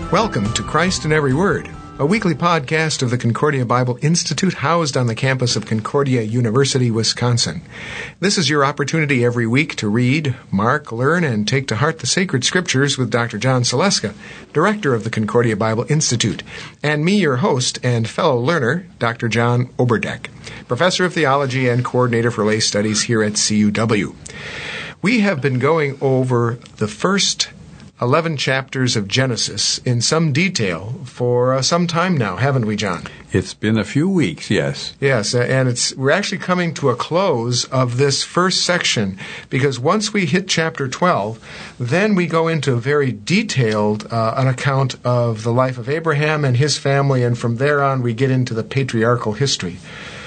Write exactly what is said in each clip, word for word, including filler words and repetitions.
Welcome to Christ in Every Word, a weekly podcast of the Concordia Bible Institute housed on the campus of Concordia University, Wisconsin. This is your opportunity every week to read, mark, learn, and take to heart the sacred scriptures with Doctor John Saleska, director of the Concordia Bible Institute, and me, your host and fellow learner, Doctor John Oberdeck, professor of theology and coordinator for lay studies here at C U W. We have been going over the first eleven chapters of Genesis in some detail for uh, some time now, haven't we, John? It's been a few weeks, yes. Yes, uh, and it's we're actually coming to a close of this first section, because once we hit chapter twelve, then we go into a very detailed uh, an account of the life of Abraham and his family, and from there on we get into the patriarchal history.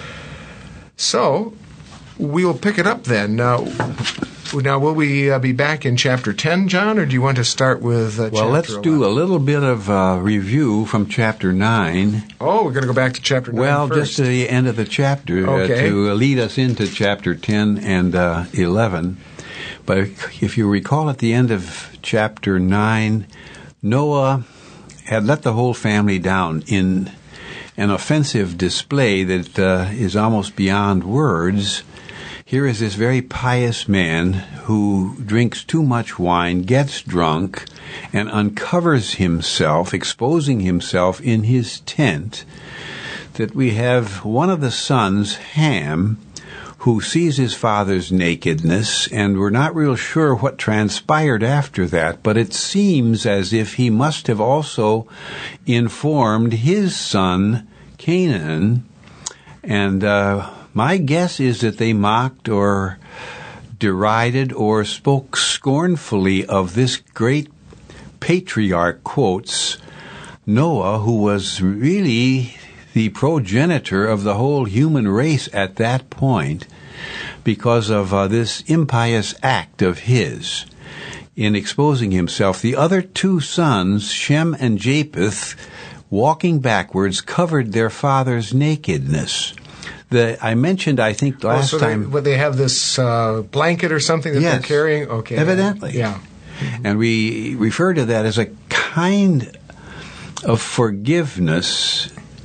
So, we'll pick it up then. Now, Now, will we uh, be back in chapter ten, John, or do you want to start with uh, well, chapter eleven? Well, let's do a little bit of uh, review from chapter nine. Oh, we're going to go back to chapter nine Well, first. just to the end of the chapter okay. uh, to lead us into chapter ten and uh, eleven. But if you recall, at the end of chapter nine, Noah had let the whole family down in an offensive display that uh, is almost beyond words. Here is this very pious man who drinks too much wine, gets drunk, and uncovers himself, exposing himself in his tent, that we have one of the sons, Ham, who sees his father's nakedness, and we're not real sure what transpired after that, but it seems as if he must have also informed his son, Canaan, and uh my guess is that they mocked or derided or spoke scornfully of this great patriarch, quotes, Noah, who was really the progenitor of the whole human race at that point, because of uh, this impious act of his in exposing himself. The other two sons, Shem and Japheth, walking backwards, covered their father's nakedness. The, I mentioned, I think, last oh, so time... They, well, they have this uh, blanket or something that yes, they're carrying? Okay. Evidently. Yeah. And we refer to that as a kind of forgiveness.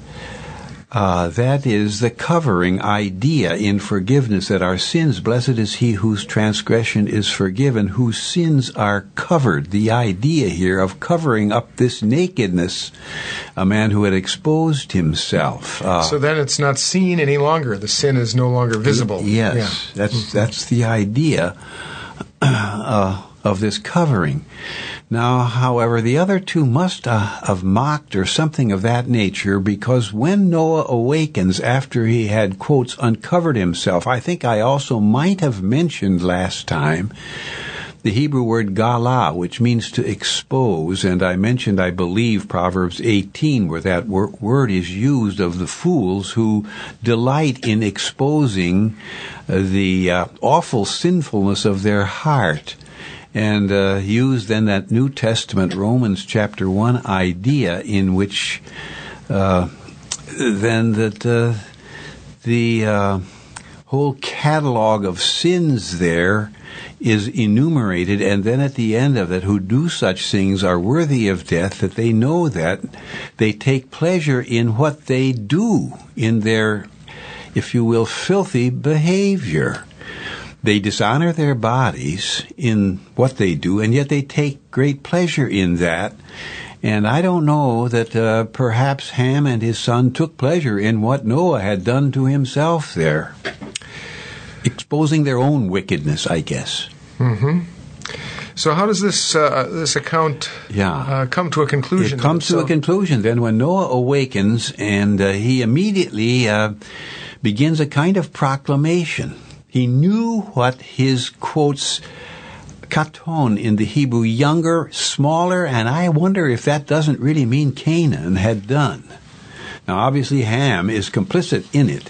Uh, that is the covering idea in forgiveness, that our sins, blessed is he whose transgression is forgiven, whose sins are covered. The idea here of covering up this nakedness, a man who had exposed himself. Uh, so then it's not seen any longer. The sin is no longer visible. Yes, yeah. that's mm-hmm. that's the idea uh, of this covering. Now, however, the other two must uh, have mocked or something of that nature, because when Noah awakens after he had, quotes, uncovered himself, I think I also might have mentioned last time the Hebrew word galah, which means to expose, and I mentioned, I believe, Proverbs eighteen, where that wor- word is used of the fools who delight in exposing uh, the uh, awful sinfulness of their heart. And uh, use then that New Testament Romans chapter one idea in which uh, then that uh, the uh, whole catalog of sins there is enumerated, and then at the end of it, who do such things are worthy of death, that they know that they take pleasure in what they do, in their, if you will, filthy behavior. They dishonor their bodies in what they do, and yet they take great pleasure in that. And I don't know that uh, perhaps Ham and his son took pleasure in what Noah had done to himself there, exposing their own wickedness, I guess. Mm-hmm. So how does this uh, this account yeah. uh, come to a conclusion? It comes to a conclusion then when Noah awakens, and uh, he immediately uh, begins a kind of proclamation. He knew what his, quotes, katon in the Hebrew, younger, smaller, and I wonder if that doesn't really mean Canaan, had done. Now, obviously, Ham is complicit in it.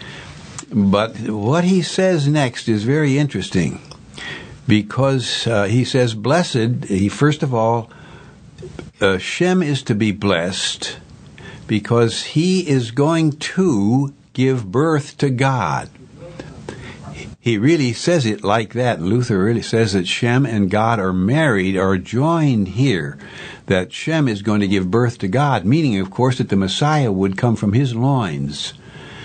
But what he says next is very interesting, because uh, he says, blessed, he first of all, uh, Shem is to be blessed because he is going to give birth to God. he really says it like that. Luther really says that Shem and God are married, are joined here, that Shem is going to give birth to God, meaning, of course, that the Messiah would come from his loins.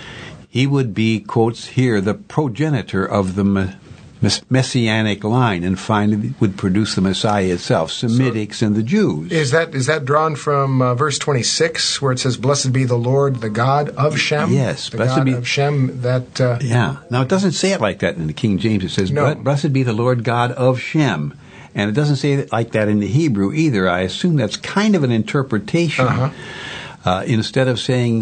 He would be, quotes here, the progenitor of the Messianic line, and finally would produce the Messiah itself, Semitics so, and the Jews. Is that is that drawn from uh, verse twenty-six, where it says, "Blessed be the Lord, the God of Shem"? Yes, the blessed God be of Shem. That uh, yeah. Now it doesn't say it like that in the King James. It says, no. "Blessed be the Lord God of Shem," and it doesn't say it like that in the Hebrew either. I assume that's kind of an interpretation. Uh-huh. Uh, instead of saying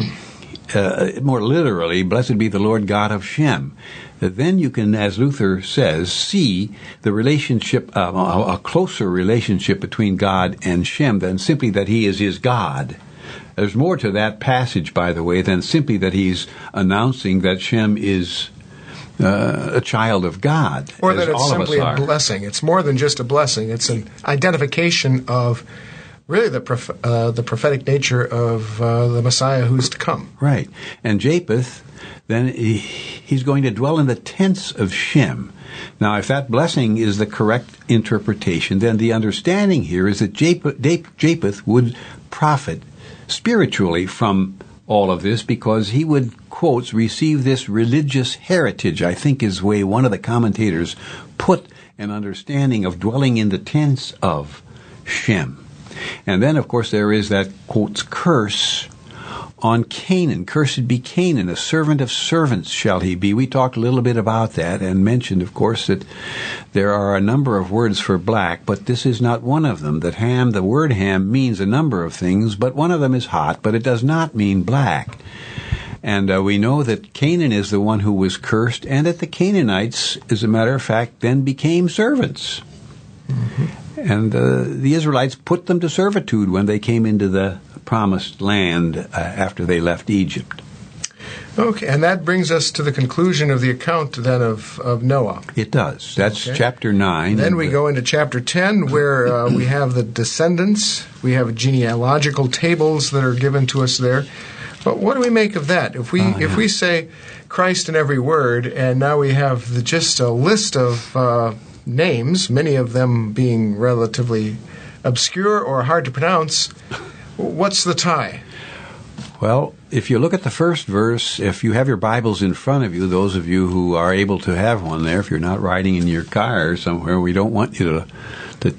uh, more literally, "Blessed be the Lord God of Shem." Then you can, as Luther says, see the relationship, uh, a closer relationship between God and Shem than simply that he is his God. There's more to that passage, by the way, than simply that he's announcing that Shem is uh, a child of God. Or that it's all simply of us a are. blessing. It's more than just a blessing. It's an identification of really the prof- uh, the prophetic nature of uh, the Messiah who's to come. Right. And Japheth, then he, he's going to dwell in the tents of Shem. Now, if that blessing is the correct interpretation, then the understanding here is that Japheth, Japheth would profit spiritually from all of this because he would, quotes, receive this religious heritage, I think is the way one of the commentators put an understanding of dwelling in the tents of Shem. And then, of course, there is that, quotes, curse on Canaan. Cursed be Canaan, a servant of servants shall he be. We talked a little bit about that and mentioned, of course, that there are a number of words for black, but this is not one of them. That Ham, the word Ham, means a number of things, but one of them is hot, but it does not mean black. And uh, we know that Canaan is the one who was cursed, and that the Canaanites, as a matter of fact, then became servants. Mm-hmm. And uh, the Israelites put them to servitude when they came into the promised land uh, after they left Egypt. Okay, and that brings us to the conclusion of the account then of, of Noah. It does. That's okay. Chapter nine. Then we the, go into chapter ten, where uh, we have the descendants. We have genealogical tables that are given to us there. But what do we make of that? If we uh, yeah. if we say Christ in every word, and now we have the, just a list of uh, names, many of them being relatively obscure or hard to pronounce, what's the tie? Well, if you look at the first verse, if you have your Bibles in front of you, those of you who are able to have one there, if you're not riding in your car or somewhere, we don't want you to to,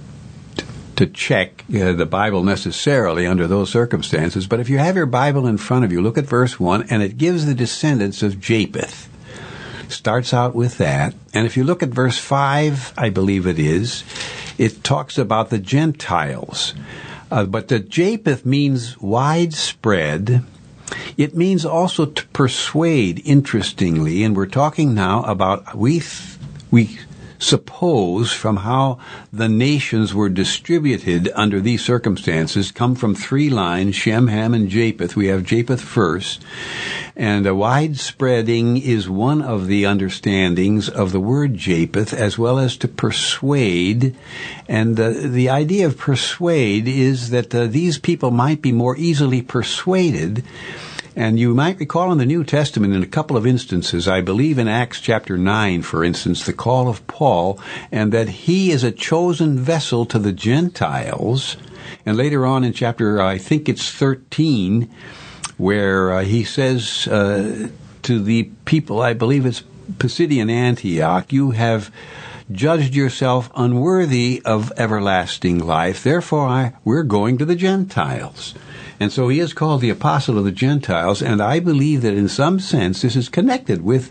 to check uh, the Bible necessarily under those circumstances. But if you have your Bible in front of you, look at verse one, and it gives the descendants of Japheth. Starts out with that. And if you look at verse five, I believe it is, it talks about the Gentiles. Uh, but the Japheth means widespread. It means also to persuade, interestingly, and we're talking now about, we th- we suppose from how the nations were distributed under these circumstances, come from three lines, Shem, Ham, and Japheth. We have Japheth first. And a widespreading is one of the understandings of the word Japheth, as well as to persuade. And uh, the idea of persuade is that uh, these people might be more easily persuaded. And you might recall in the New Testament in a couple of instances, I believe in Acts chapter nine, for instance, the call of Paul, and that he is a chosen vessel to the Gentiles. And later on in chapter, I think it's thirteen, where uh, he says uh, to the people, I believe it's Pisidian Antioch, you have judged yourself unworthy of everlasting life, therefore I, we're going to the Gentiles. And so he is called the apostle of the Gentiles, and I believe that in some sense this is connected with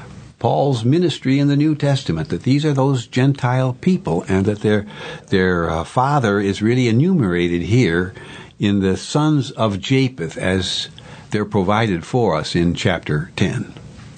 Paul's ministry in the New Testament, that these are those Gentile people, and that their their uh, father is really enumerated here in the sons of Japheth as they're provided for us in chapter ten.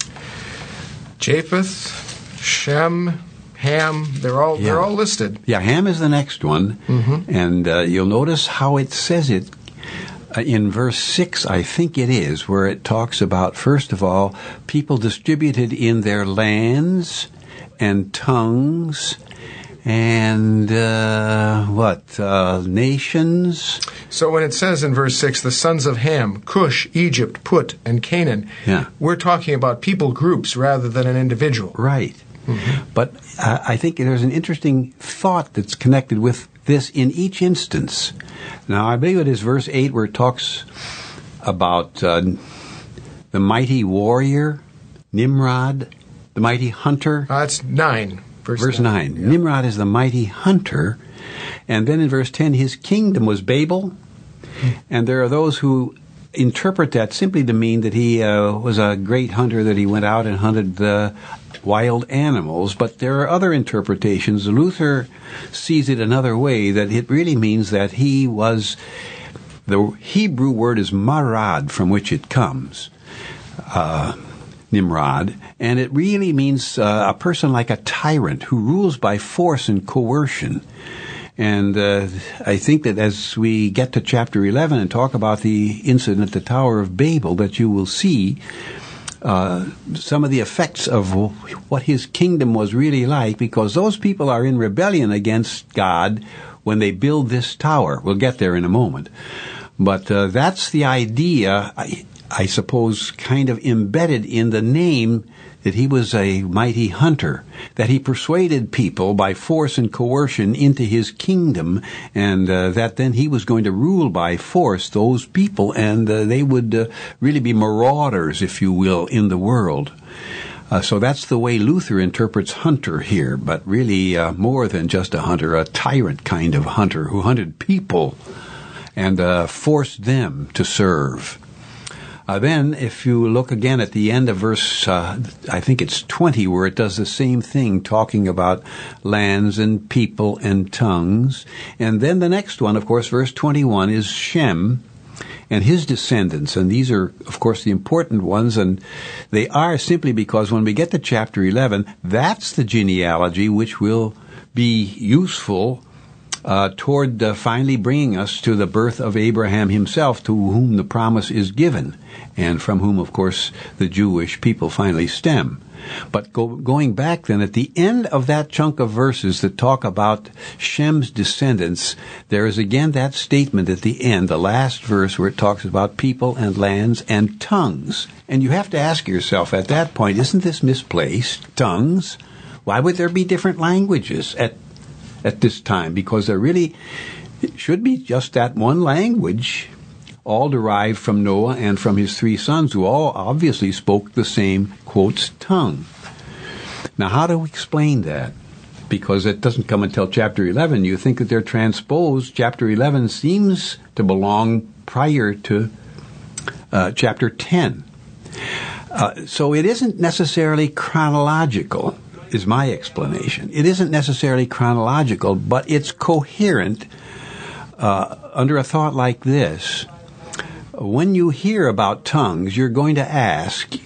Japheth, Shem, Ham, they're all yeah. they're all listed. Yeah, Ham is the next one, mm-hmm. and uh, you'll notice how it says it uh, in verse six, I think it is, where it talks about, first of all, people distributed in their lands and tongues and uh, what, uh, nations. So when it says in verse six, the sons of Ham, Cush, Egypt, Put, and Canaan, yeah. we're talking about people groups rather than an individual. Right. Mm-hmm. But uh, I think there's an interesting thought that's connected with this in each instance. Now, I believe it is verse eight where it talks about uh, the mighty warrior, Nimrod, the mighty hunter. Uh, it's nine. Verse, verse nine. nine. Yeah. Nimrod is the mighty hunter. And then in verse ten, his kingdom was Babel. Mm-hmm. And there are those who interpret that simply to mean that he uh, was a great hunter, that he went out and hunted the wild animals. But there are other interpretations. Luther sees it another way, that it really means that he was, the Hebrew word is marad, from which it comes, uh, Nimrod, and it really means uh, a person like a tyrant who rules by force and coercion. And uh, I think that as we get to chapter eleven and talk about the incident at the Tower of Babel, that you will see uh, some of the effects of what his kingdom was really like, because those people are in rebellion against God when they build this tower. We'll get there in a moment. But uh, that's the idea, I, I suppose, kind of embedded in the name, that he was a mighty hunter, that he persuaded people by force and coercion into his kingdom, and uh, that then he was going to rule by force those people, and uh, they would uh, really be marauders, if you will, in the world. Uh, so that's the way Luther interprets hunter here, but really uh, more than just a hunter, a tyrant kind of hunter who hunted people and uh, forced them to serve. Uh, then, if you look again at the end of verse, uh, I think it's twenty, where it does the same thing, talking about lands and people and tongues. And then the next one, of course, verse twenty-one, is Shem and his descendants. And these are, of course, the important ones. And they are simply because when we get to chapter eleven, that's the genealogy which will be useful Uh, toward uh, finally bringing us to the birth of Abraham himself, to whom the promise is given, and from whom, of course, the Jewish people finally stem. But go, going back then, at the end of that chunk of verses that talk about Shem's descendants, there is again that statement at the end, the last verse, where it talks about people and lands and tongues. And you have to ask yourself at that point, isn't this misplaced? Tongues? Why would there be different languages at at this time? Because there really should be just that one language, all derived from Noah and from his three sons, who all obviously spoke the same, quotes, tongue. Now, how do we explain that? Because it doesn't come until chapter eleven. You think that they're transposed. Chapter eleven seems to belong prior to uh, chapter ten. Uh, so it isn't necessarily chronological, is my explanation. It isn't necessarily chronological, but it's coherent uh, under a thought like this. When you hear about tongues, you're going to ask,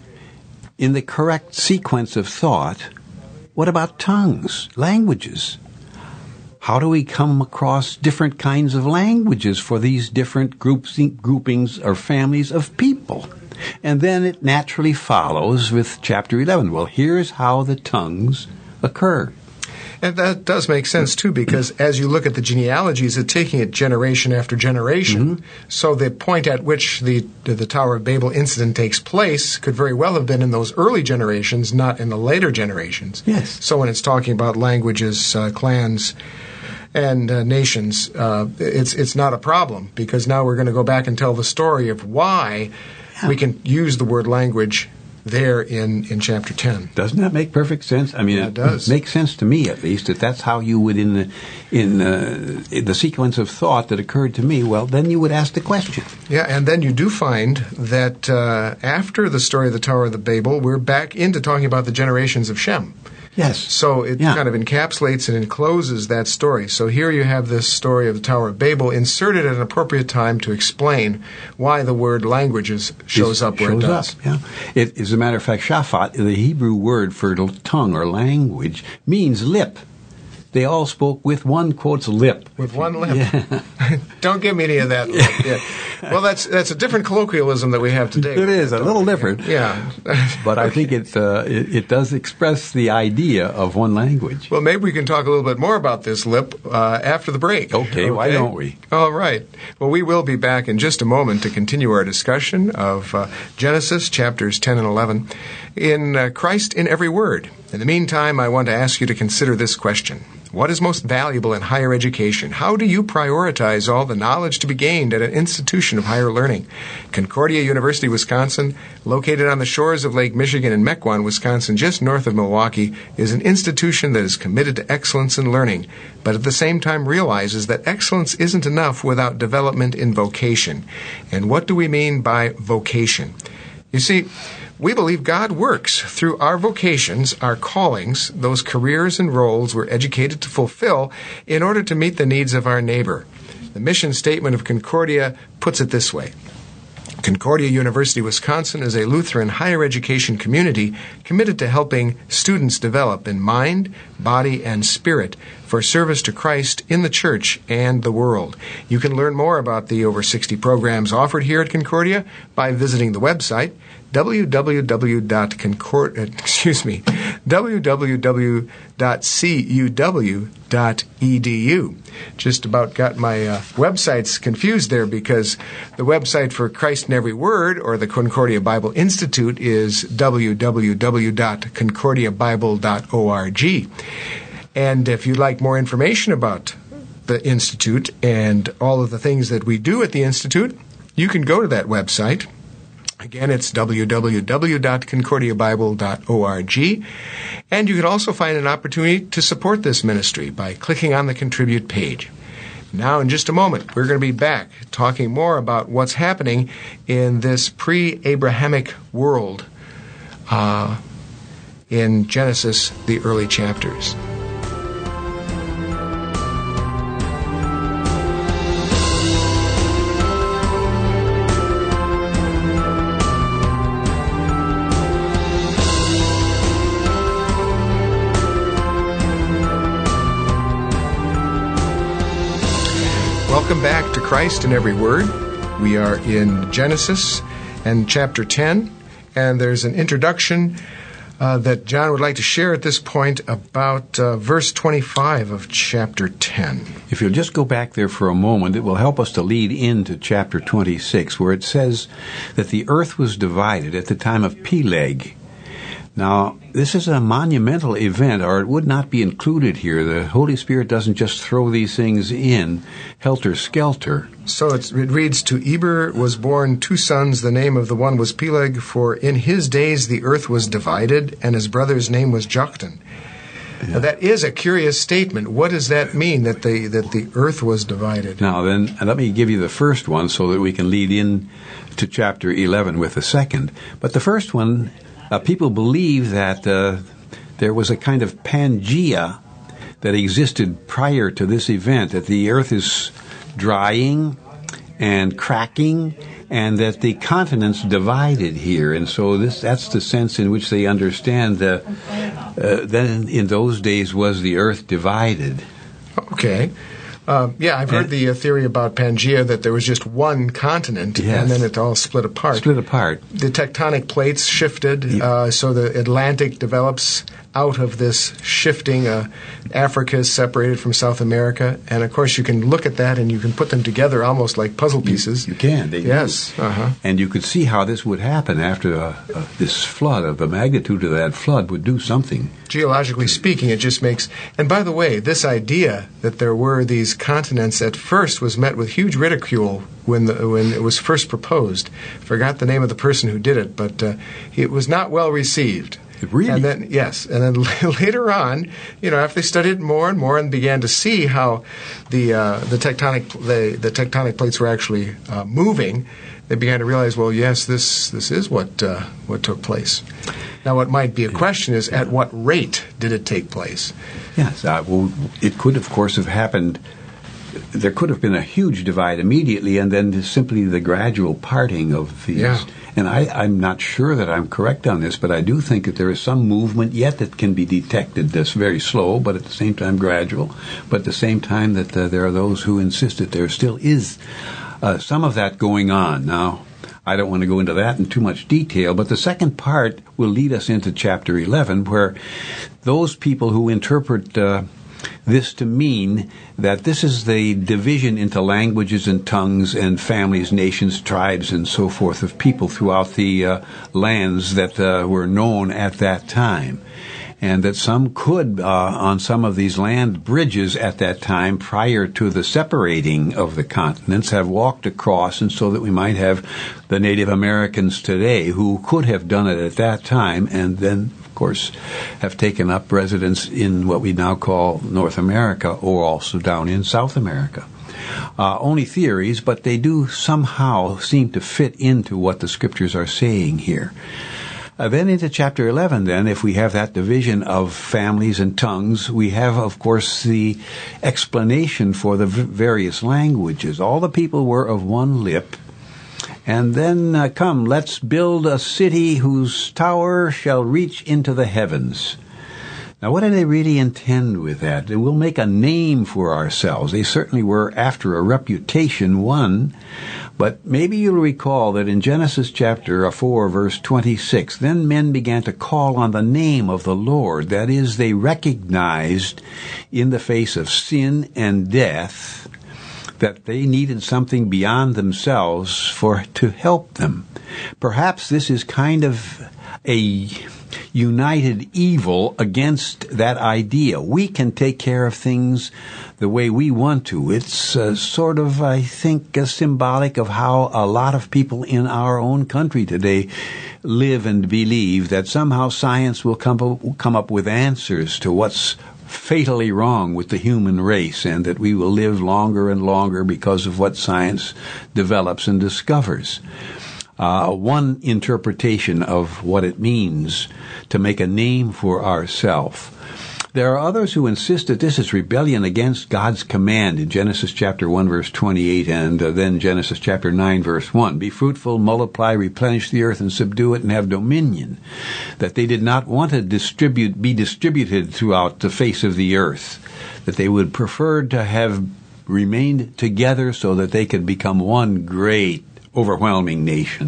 in the correct sequence of thought, what about tongues, languages? How do we come across different kinds of languages for these different groups, groupings or families of people? And then it naturally follows with chapter eleven. Well, here's how the tongues occur. And that does make sense, too, because as you look at the genealogies, it's taking it generation after generation. Mm-hmm. So the point at which the, the Tower of Babel incident takes place could very well have been in those early generations, not in the later generations. Yes. So when it's talking about languages, uh, clans, and uh, nations, uh, it's it's not a problem, because now we're going to go back and tell the story of why yeah. we can use the word language there in, in chapter ten. Doesn't that make perfect sense? I mean, yeah, it, it does. makes sense to me, at least, that that's how you would, in the, in, uh, in the sequence of thought that occurred to me, well, then you would ask the question. Yeah, and then you do find that uh, after the story of the Tower of the Babel, we're back into talking about the generations of Shem. Yes. So it yeah. kind of encapsulates and encloses that story. So here you have this story of the Tower of Babel inserted at an appropriate time to explain why the word languages shows up where shows it does. Up, yeah. It, as a matter of fact, shaphat, the Hebrew word for tongue or language, means lip. They all spoke with one, quotes, lip. With one lip. Yeah. Don't give me any of that lip. Yeah. Well, that's that's a different colloquialism that we have today. It is, a little different. Yeah. But I okay. think it, uh, it, it does express the idea of one language. Well, maybe we can talk a little bit more about this lip uh, after the break. Okay, okay, why don't we? All right. Well, we will be back in just a moment to continue our discussion of uh, Genesis chapters ten and eleven in uh, Christ in Every Word. In the meantime, I want to ask you to consider this question. What is most valuable in higher education? How do you prioritize all the knowledge to be gained at an institution of higher learning? Concordia University, Wisconsin, located on the shores of Lake Michigan in Mequon, Wisconsin, just north of Milwaukee, is an institution that is committed to excellence in learning, but at the same time realizes that excellence isn't enough without development in vocation. And what do we mean by vocation? You see, we believe God works through our vocations, our callings, those careers and roles we're educated to fulfill in order to meet the needs of our neighbor. The mission statement of Concordia puts it this way. Concordia University, Wisconsin is a Lutheran higher education community committed to helping students develop in mind, body, and spirit for service to Christ in the church and the world. You can learn more about the over sixty programs offered here at Concordia by visiting the website w w w dot concord excuse me w w w dot c u w dot e d u. Just about got my uh, websites confused there, because the website for Christ in Every Word, or the Concordia Bible Institute, is w w w dot concordia bible dot org. And if you'd like more information about the Institute and all of the things that we do at the Institute, you can go to that website. Again, it's w w w dot concordia bible dot org. And you can also find an opportunity to support this ministry by clicking on the Contribute page. Now, in just a moment, we're going to be back talking more about what's happening in this pre-Abrahamic world uh, in Genesis, the early chapters. Welcome back to Christ in Every Word. We are in Genesis and chapter ten, and there's an introduction uh, that John would like to share at this point about uh, verse twenty-five of chapter ten. If you'll just go back there for a moment, it will help us to lead into chapter twenty-six, where it says that the earth was divided at the time of Peleg. Now, this is a monumental event, or it would not be included here. The Holy Spirit doesn't just throw these things in helter-skelter. So it's, it reads, To Eber was born two sons. The name of the one was Peleg, for in his days the earth was divided, and his brother's name was Joktan. Yeah. Now, that is a curious statement. What does that mean, that the, that the earth was divided? Now, then, let me give you the first one so that we can lead in to chapter eleven with the second. But the first one... Uh, people believe that uh, there was a kind of Pangea that existed prior to this event, that the earth is drying and cracking, and that the continents divided here. And so this that's the sense in which they understand that uh, then in those days was the earth divided. Okay. Uh, yeah, I've heard the uh, theory about Pangea, that there was just one continent, yes. and then it all split apart. Split apart. The tectonic plates shifted, yeah. uh, so the Atlantic develops out of this shifting. Uh, Africa is separated from South America, and of course you can look at that and you can put them together almost like puzzle pieces. You, you can. They yes. Uh-huh. And you could see how this would happen after uh, uh, this flood. Of the magnitude of that flood would do something. Geologically speaking, it just makes... And by the way, this idea that there were these continents at first was met with huge ridicule when the, when it was first proposed. Forgot the name of the person who did it, but uh, it was not well received. Really? And then, yes, and then later on, you know, after they studied it more and more and began to see how the uh, the tectonic the, the tectonic plates were actually uh, moving, they began to realize, well, yes, this this is what uh, what took place. Now, what might be a question is, at what rate did it take place? Yes, uh, well, it could, of course, have happened. There could have been a huge divide immediately, and then simply the gradual parting of these. Yeah. And I, I'm not sure that I'm correct on this, but I do think that there is some movement yet that can be detected that's very slow, but at the same time gradual. But at the same time that uh, there are those who insist that there still is uh, some of that going on. Now, I don't want to go into that in too much detail, but the second part will lead us into chapter eleven, where those people who interpret uh, this to mean that this is the division into languages and tongues and families, nations, tribes, and so forth of people throughout the uh, lands that uh, were known at that time. and that some could, uh, on some of these land bridges at that time, prior to the separating of the continents, have walked across, and so that we might have the Native Americans today who could have done it at that time, and then, of course, have taken up residence in what we now call North America, or also down in South America. Uh, only theories, but they do somehow seem to fit into what the Scriptures are saying here. Uh, then into chapter eleven, then, if we have that division of families and tongues, we have, of course, the explanation for the v- various languages. All the people were of one lip. And then, uh, come, let's build a city whose tower shall reach into the heavens. Now, what do they really intend with that? We'll make a name for ourselves. They certainly were after a reputation won. But maybe you'll recall that in Genesis chapter four, verse twenty-six, then men began to call on the name of the Lord. That is, they recognized in the face of sin and death that they needed something beyond themselves for to help them. Perhaps this is kind of a united evil against that idea. We can take care of things the way we want to. It's uh, sort of, I think, uh, symbolic of how a lot of people in our own country today live and believe that somehow science will come up, come up with answers to what's fatally wrong with the human race, and that we will live longer and longer because of what science develops and discovers. Uh, one interpretation of what it means to make a name for ourselves. There are others who insist that this is rebellion against God's command in Genesis chapter one, verse twenty-eight, and uh, then Genesis chapter nine, verse one. Be fruitful, multiply, replenish the earth, and subdue it, and have dominion. That they did not want to distribute, be distributed throughout the face of the earth. That they would prefer to have remained together so that they could become one great, overwhelming nation.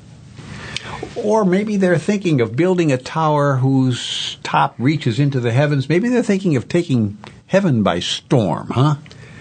Or maybe they're thinking of building a tower whose top reaches into the heavens. Maybe they're thinking of taking heaven by storm, huh?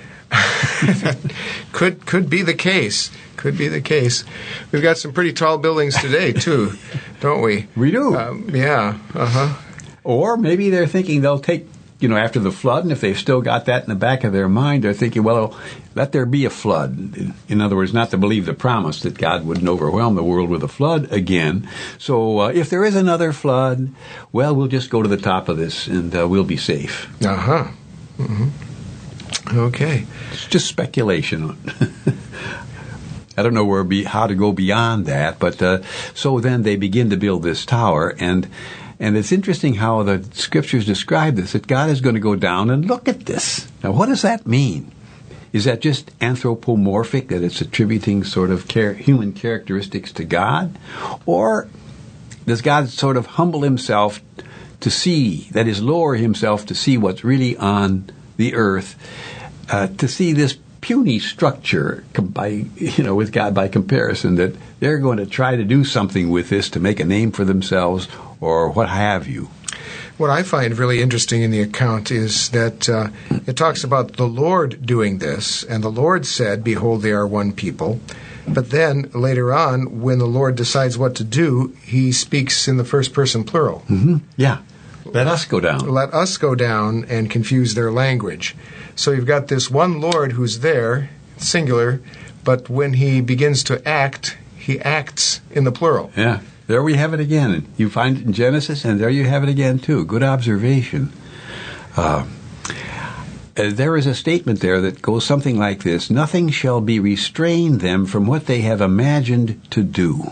could could be the case. Could be the case. We've got some pretty tall buildings today, too, don't we? We do. Um, yeah. Uh-huh. Or maybe they're thinking they'll take, you know, after the flood, and if they've still got that in the back of their mind, they're thinking, well, let there be a flood. In other words, not to believe the promise that God wouldn't overwhelm the world with a flood again. So uh, if there is another flood, well, we'll just go to the top of this, and uh, we'll be safe. Uh-huh. Mm-hmm. Okay. It's just speculation. I don't know where be, how to go beyond that, but uh, so then they begin to build this tower, and And it's interesting how the Scriptures describe this, that God is going to go down and look at this. Now, what does that mean? Is that just anthropomorphic, that it's attributing sort of char- human characteristics to God? Or does God sort of humble himself to see, that is, lower himself to see what's really on the earth, uh, to see this puny structure by, you know, with God by comparison, that they're going to try to do something with this to make a name for themselves, or what have you? What I find really interesting in the account is that uh, it talks about the Lord doing this, and the Lord said, behold, they are one people. But then, later on, when the Lord decides what to do, he speaks in the first person plural. Mm-hmm. Yeah. Let us go down. Let us go down and confuse their language. So you've got this one Lord who's there, singular, but when he begins to act, he acts in the plural. Yeah. There we have it again. You find it in Genesis, and there you have it again, too. Good observation. Uh, there is a statement there that goes something like this: nothing shall be restrained them from what they have imagined to do.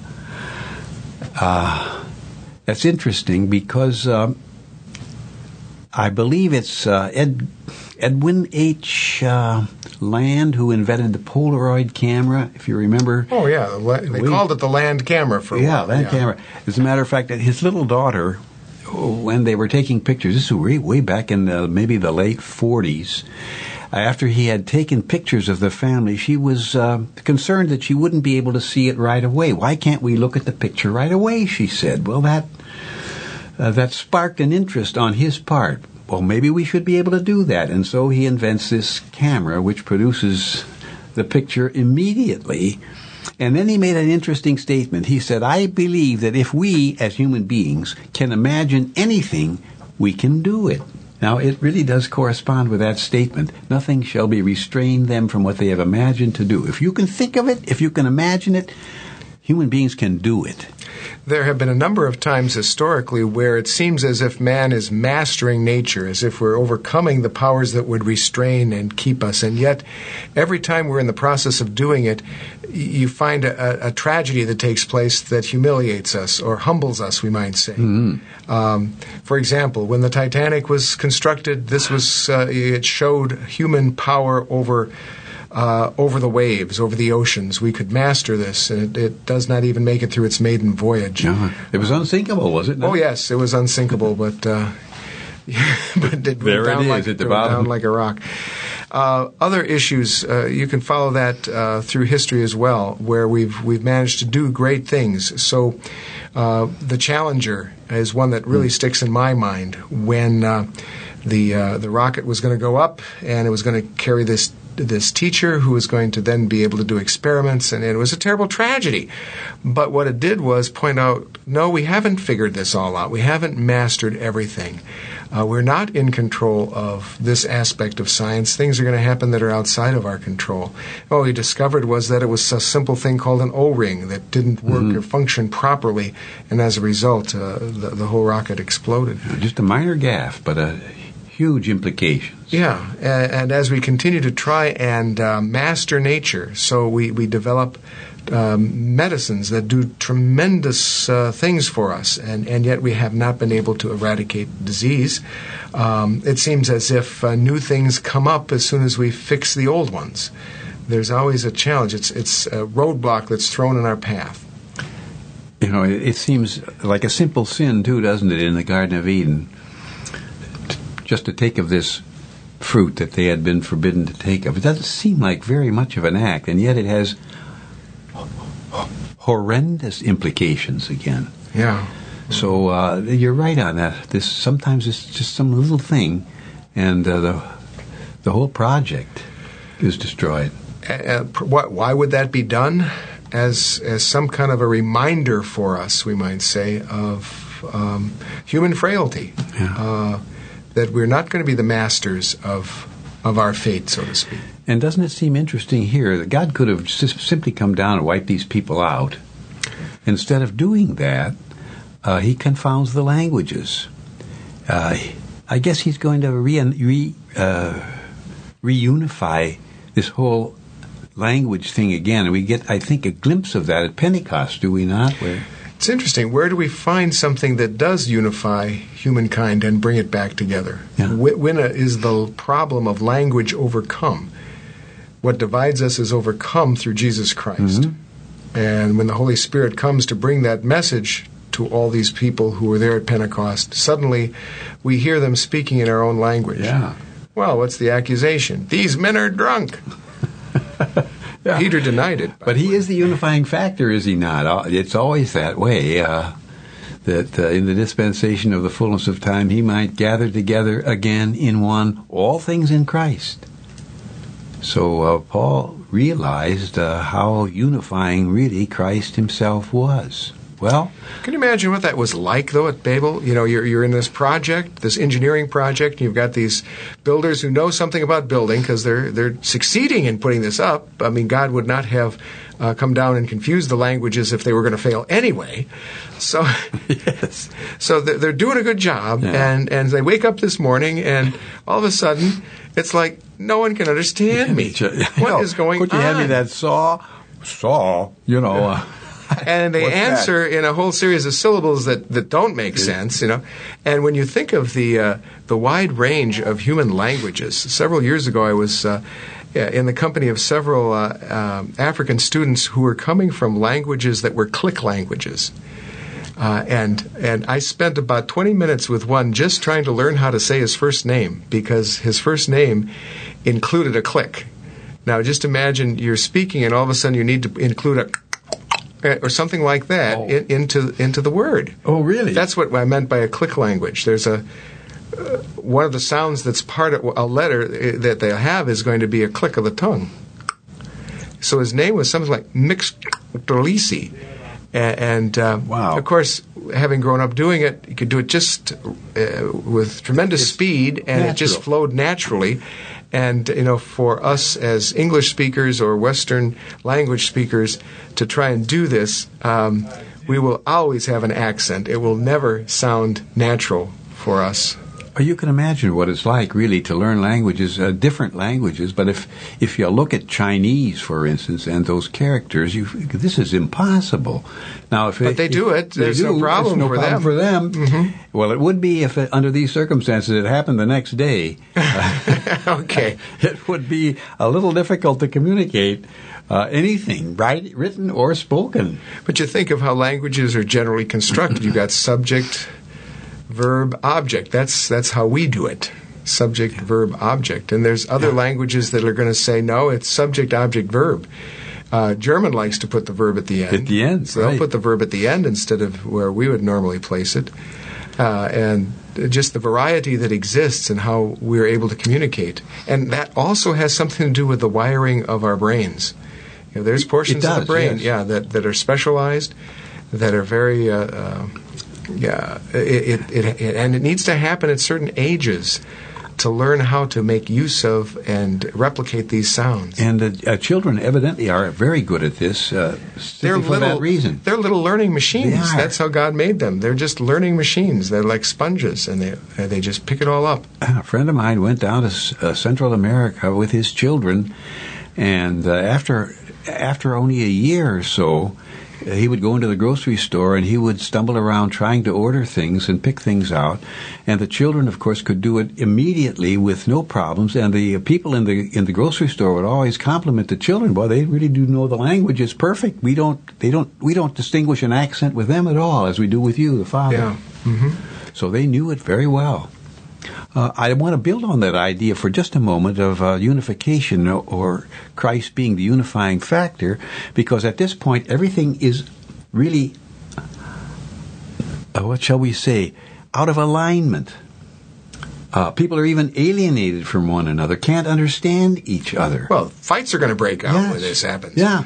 Uh, that's interesting because um, I believe it's uh, Ed, Edwin H. Uh, Land who invented the Polaroid camera, if you remember. Oh, yeah. They we, called it the Land camera for a yeah, while. Land yeah. camera. As a matter of fact, his little daughter, when they were taking pictures, this was way, way back in the, maybe the late forties, after he had taken pictures of the family, she was uh, concerned that she wouldn't be able to see it right away. Why can't we look at the picture right away, she said. Well, that uh, that sparked an interest on his part. Well, maybe we should be able to do that. And so he invents this camera which produces the picture immediately. And then he made an interesting statement. He said, I believe that if we, as human beings, can imagine anything, we can do it. Now, it really does correspond with that statement. Nothing shall be restrained them from what they have imagined to do. If you can think of it, if you can imagine it, human beings can do it. There have been a number of times historically where it seems as if man is mastering nature, as if we're overcoming the powers that would restrain and keep us. And yet, every time we're in the process of doing it, you find a, a tragedy that takes place that humiliates us or humbles us, we might say. Mm-hmm. Um, for example, when the Titanic was constructed, this was uh, it showed human power over Uh, over the waves, over the oceans. We could master this, and it, it does not even make it through its maiden voyage. Uh-huh. It was unsinkable, was it not? Oh, yes, it was unsinkable, but, uh, but it there went down, it is, like, at the it went bottom. down like a rock. Uh, other issues, uh, you can follow that uh, through history as well, where we've we've managed to do great things. So uh, the Challenger is one that really mm. sticks in my mind. When uh, the uh, the rocket was going to go up, and it was going to carry this this teacher who was going to then be able to do experiments, and it was a terrible tragedy. But what it did was point out, no, we haven't figured this all out. We haven't mastered everything. Uh, we're not in control of this aspect of science. Things are going to happen that are outside of our control. What we discovered was that it was a simple thing called an O-ring that didn't work mm-hmm. or function properly, and as a result, uh, the, the whole rocket exploded. Just a minor gaffe, but a huge implications. Yeah, and, and as we continue to try and uh, master nature, so we, we develop um, medicines that do tremendous uh, things for us, and, and yet we have not been able to eradicate disease. Um, it seems as if uh, new things come up as soon as we fix the old ones. There's always a challenge. It's, it's a roadblock that's thrown in our path. You know, it, it seems like a simple sin, too, doesn't it, in the Garden of Eden? Just to take of this fruit that they had been forbidden to take of. It doesn't seem like very much of an act, and yet it has horrendous implications again. Yeah. So uh, you're right on that. This sometimes it's just some little thing, and uh, the the whole project is destroyed. Uh, what? Why would that be done? As as some kind of a reminder for us, we might say, of um, human frailty. Yeah. Uh, that we're not going to be the masters of of our fate, so to speak. And doesn't it seem interesting here that God could have just simply come down and wiped these people out? Instead of doing that, uh, he confounds the languages. Uh, I guess he's going to re, re, uh, reunify this whole language thing again. And we get, I think, a glimpse of that at Pentecost, do we not? Where It's interesting. Where do we find something that does unify humankind and bring it back together? Yeah. When is the problem of language overcome? What divides us is overcome through Jesus Christ. Mm-hmm. And when the Holy Spirit comes to bring that message to all these people who were there at Pentecost, suddenly we hear them speaking in our own language. Yeah. Well, what's the accusation? These men are drunk. Yeah. Peter denied it. But he is the unifying factor, is he not? It's always that way, uh, that uh, in the dispensation of the fullness of time, he might gather together again in one all things in Christ. So uh, Paul realized uh, how unifying really Christ himself was. Well, can you imagine what that was like, though, at Babel? You know, you're you're in this project, this engineering project, and you've got these builders who know something about building because they're they're succeeding in putting this up. I mean, God would not have uh, come down and confused the languages if they were going to fail anyway. So, yes. So they're, they're doing a good job, yeah. and and they wake up this morning, and all of a sudden, it's like no one can understand me. What is going on? Could you hand me that saw? Saw, you know. Uh, And they What's answer that? in a whole series of syllables that, that don't make sense, you know. And when you think of the uh, the wide range of human languages, several years ago I was uh, in the company of several uh, uh, African students who were coming from languages that were click languages. Uh, and and I spent about twenty minutes with one just trying to learn how to say his first name because his first name included a click. Now, just imagine you're speaking and all of a sudden you need to include a or something like that oh. in, into into the word. Oh, really? That's what I meant by a click language. There's a uh, one of the sounds that's part of a letter that they have is going to be a click of the tongue. So his name was something like Mix Tolisi. And, uh, wow. of course, having grown up doing it, you could do it just uh, with tremendous it's speed, and natural. It just flowed naturally. And, you know, for us as English speakers or Western language speakers to try and do this, um, we will always have an accent. It will never sound natural for us. You can imagine what it's like, really, to learn languages, uh, different languages. But if if you look at Chinese, for instance, and those characters, you this is impossible. Now, if but it, they do it, there's do, no problem no for problem them. For them, mm-hmm. Well, it would be if, it, under these circumstances, it happened the next day. Okay, It would be a little difficult to communicate uh, anything, right, written or spoken. But you think of how languages are generally constructed. You've got subject, verb, object. That's that's how we do it. Subject, verb, object. And there's other Yeah. languages that are going to say, no, it's subject, object, verb. Uh, German likes to put the verb at the end. At the end, So they'll right. put the verb at the end instead of where we would normally place it. Uh, and just the variety that exists in how we're able to communicate. And that also has something to do with the wiring of our brains. You know, there's portions It does, of the brain, yes. yeah, that, that are specialized, that are very... Uh, uh, Yeah, it, it, it, and it needs to happen at certain ages to learn how to make use of and replicate these sounds. And uh, uh, children evidently are very good at this uh, They're for little, that reason. They're little learning machines. They are. That's how God made them. They're just learning machines. They're like sponges, and they and they just pick it all up. A friend of mine went down to uh, Central America with his children, and uh, after after only a year or so, he would go into the grocery store and he would stumble around trying to order things and pick things out. And the children, of course, could do it immediately with no problems. And the people in the in the grocery store would always compliment the children. Boy, they really do know the language. It's perfect. We don't they don't we don't distinguish an accent with them at all as we do with you, the father. Yeah. Mm-hmm. So they knew it very well. Uh, I want to build on that idea for just a moment of uh, unification, or, or Christ being the unifying factor, because at this point everything is really, uh, what shall we say, out of alignment. Uh, people are even alienated from one another, can't understand each other. Well, fights are going to break out Yes. when this happens. Yeah.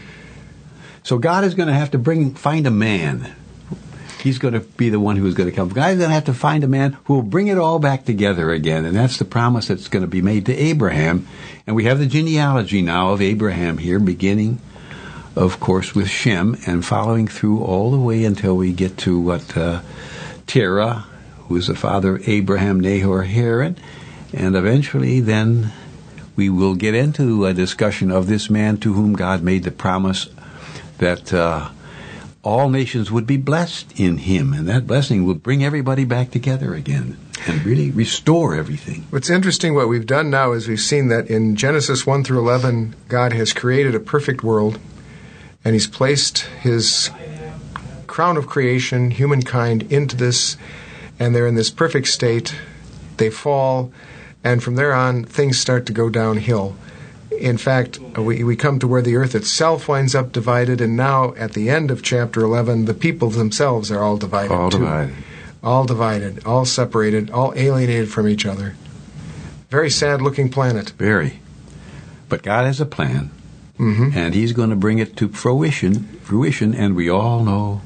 So God is going to have to bring find a man. He's going to be the one who's going to come. God's going to have to find a man who will bring it all back together again. And that's the promise that's going to be made to Abraham. And we have the genealogy now of Abraham here, beginning, of course, with Shem and following through all the way until we get to what uh, Terah, who is the father of Abraham, Nahor, Haran. And eventually then we will get into a discussion of this man to whom God made the promise that uh, all nations would be blessed in him, and that blessing would bring everybody back together again and really restore everything. What's interesting, what we've done now is we've seen that in Genesis one through eleven, God has created a perfect world, and he's placed his crown of creation, humankind, into this, and they're in this perfect state. They fall, and from there on, things start to go downhill. In fact, we, we come to where the earth itself winds up divided, and now at the end of chapter eleven, the people themselves are all divided All too. divided. All divided, all separated, all alienated from each other. Very sad-looking planet. Very. But God has a plan, Mm-hmm. and he's going to bring it to fruition, fruition, and we all know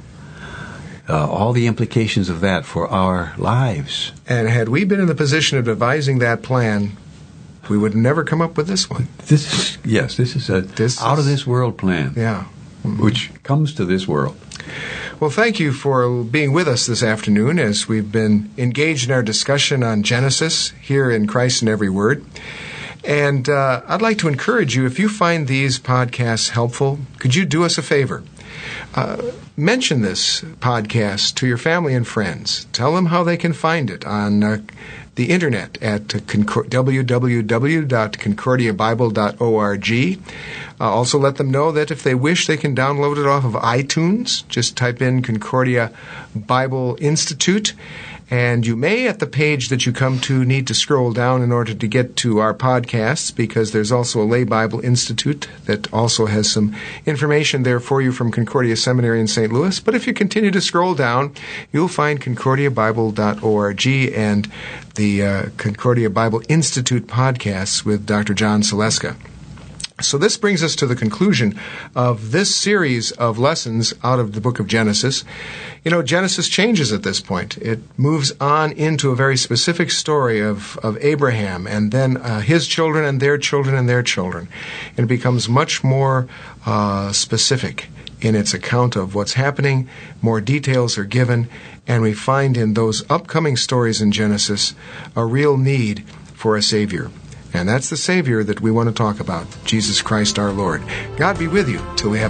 uh, all the implications of that for our lives. And had we been in the position of devising that plan, we would never come up with this one. This is, yes, this is a This is- out-of-this-world plan, Yeah. which comes to this world. Well, thank you for being with us this afternoon as we've been engaged in our discussion on Genesis here in Christ in Every Word. And uh, I'd like to encourage you, if you find these podcasts helpful, could you do us a favor? Uh, mention this podcast to your family and friends. Tell them how they can find it on uh, the internet at uh, concor- w w w dot concordia bible dot org. Uh, also let them know that if they wish, they can download it off of iTunes. Just type in Concordia Bible Institute. And you may, at the page that you come to, need to scroll down in order to get to our podcasts, because there's also a Lay Bible Institute that also has some information there for you from Concordia Seminary in Saint Louis. But if you continue to scroll down, you'll find concordia bible dot org and the uh, Concordia Bible Institute podcasts with Doctor John Saleska. So this brings us to the conclusion of this series of lessons out of the book of Genesis. You know, Genesis changes at this point. It moves on into a very specific story of, of Abraham and then uh, his children and their children and their children. And it becomes much more uh, specific in its account of what's happening. More details are given, and we find in those upcoming stories in Genesis a real need for a Savior. And that's the Savior that we want to talk about, Jesus Christ our Lord. God be with you till we have